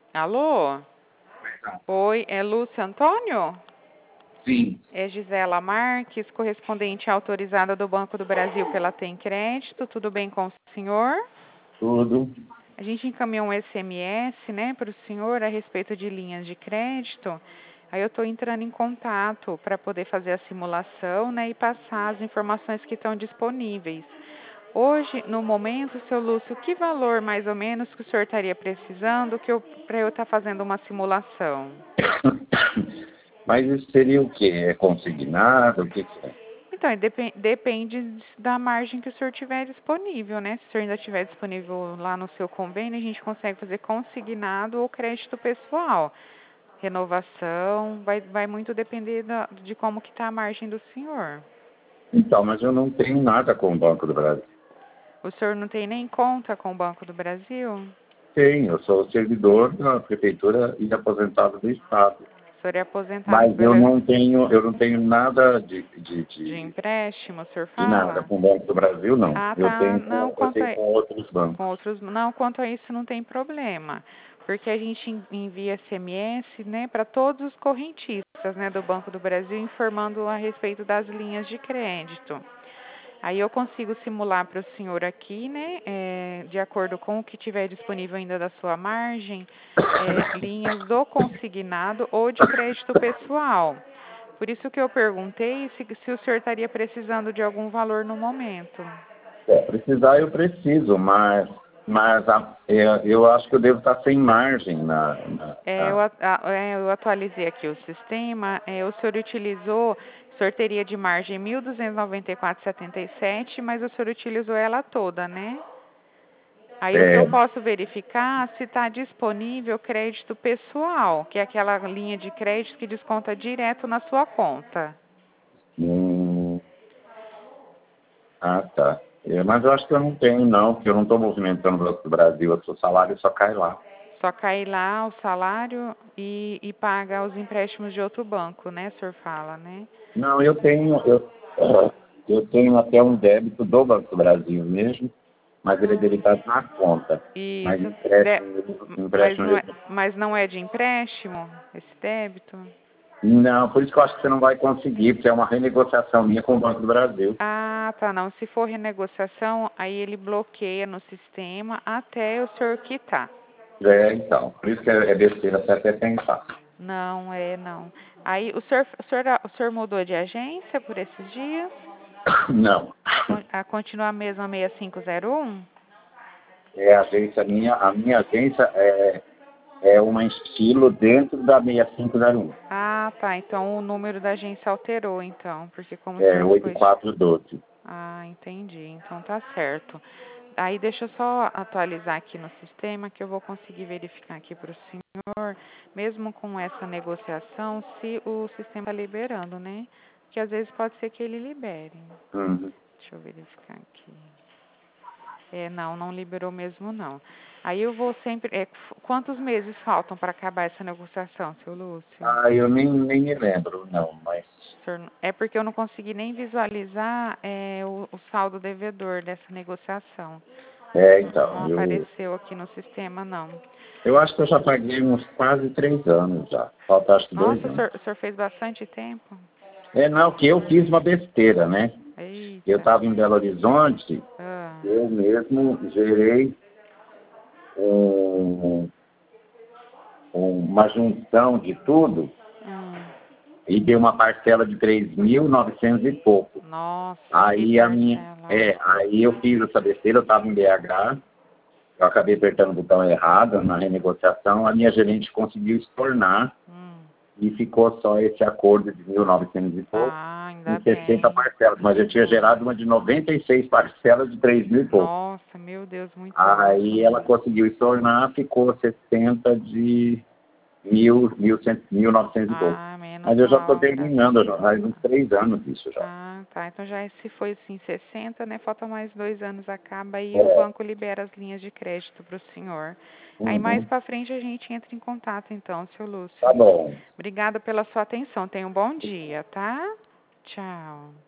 Alô? Oi, é Lúcio Antônio? Sim. É Gisela Marques, correspondente autorizada do Banco do Brasil pela Tem Crédito. Tudo bem com o senhor? Tudo. A gente encaminhou um SMS, né, para o senhor a respeito de linhas de crédito. Aí eu estou entrando em contato para poder fazer a simulação, né, e passar as informações que estão disponíveis. Hoje, no momento, seu Lúcio, que valor mais ou menos que o senhor estaria precisando para eu estar fazendo uma simulação? Mas isso seria o quê? É consignado? O que é? Então, depende da margem que o senhor tiver disponível, né? Se o senhor ainda tiver disponível lá no seu convênio, a gente consegue fazer consignado ou crédito pessoal. Renovação, vai muito depender de como que está a margem do senhor. Então, mas eu não tenho nada com o Banco do Brasil. O senhor não tem nem conta com o Banco do Brasil? Tenho, eu sou servidor da Prefeitura e aposentado do Estado. O senhor é aposentado Mas eu não tenho nada de empréstimo, o senhor de nada fala? com o Banco do Brasil, não. Ah, Eu tá. tenho, Não, eu tenho com outros bancos. quanto a isso não tem problema, porque a gente envia SMS, né, para todos os correntistas, né, do Banco do Brasil, informando a respeito das linhas de crédito. Aí eu consigo simular para o senhor aqui, né, de acordo com o que tiver disponível ainda da sua margem, linhas do consignado ou de crédito pessoal. Por isso que eu perguntei se o senhor estaria precisando de algum valor no momento. Precisar eu preciso, mas eu acho que eu devo estar sem margem Eu atualizei aqui o sistema. O senhor utilizou, o senhor teria de margem 1.294,77, mas o senhor utilizou ela toda, né? Aí o que eu posso verificar se está disponível crédito pessoal, que é aquela linha de crédito que desconta direto na sua conta. Tá. Mas eu acho que eu não tenho, não, porque eu não estou movimentando o Banco do Brasil, o seu salário só cai lá. Só cai lá o salário e paga os empréstimos de outro banco, né? O senhor fala, né? Não, eu tenho até um débito do Banco do Brasil mesmo, mas ele é debitado na conta. Mas Isso. empréstimo Mas não é de empréstimo esse débito? Não, por isso que eu acho que você não vai conseguir, porque é uma renegociação minha com o Banco do Brasil. Ah, tá, não. Se for renegociação, aí ele bloqueia no sistema até o senhor quitar. Então, por isso que é besteira você até pensar. Não. Aí o senhor mudou de agência por esses dias? Não. Continua a mesma 6501? A minha agência é uma estilo dentro da 6501. Ah, tá. Então o número da agência alterou, então, porque como o senhor foi... 8412. Ah, entendi. Então tá certo. Aí deixa eu só atualizar aqui no sistema que eu vou conseguir verificar aqui para o senhor, mesmo com essa negociação, se o sistema está liberando, né? Que às vezes pode ser que ele libere. Uhum. Deixa eu verificar aqui. Não liberou mesmo não. Aí eu vou sempre... quantos meses faltam para acabar essa negociação, seu Lúcio? Eu nem me lembro, não, mas... É porque eu não consegui nem visualizar o saldo devedor dessa negociação. Então... Não apareceu aqui no sistema, não. Eu acho que eu já paguei uns quase 3 anos já. Falta acho que 2 anos. Nossa, o senhor fez bastante tempo? Não, que eu fiz uma besteira, né? Eita. Eu estava em Belo Horizonte, eu mesmo gerei uma junção de tudo e dei uma parcela de 3.900 e pouco. Nossa, aí aí eu fiz essa besteira, eu estava em BH, eu acabei apertando o botão errado na renegociação, a minha gerente conseguiu estornar e ficou só esse acordo de 1.900 e pouco, em 60 parcelas, mas eu tinha gerado uma de 96 parcelas de 3.000 e pouco. Nossa, meu Deus, muito Aí ela conseguiu estornar, ficou 60 de 1.900 e pouco. Mas eu já estou terminando, já faz uns 3 anos isso já. Ah, tá. Então já se foi assim 60, né? Falta mais 2 anos, acaba e o banco libera as linhas de crédito para o senhor. Aí mais para frente a gente entra em contato então, seu Lúcio. Tá bom. Obrigada pela sua atenção. Tenha um bom dia, tá? Tchau.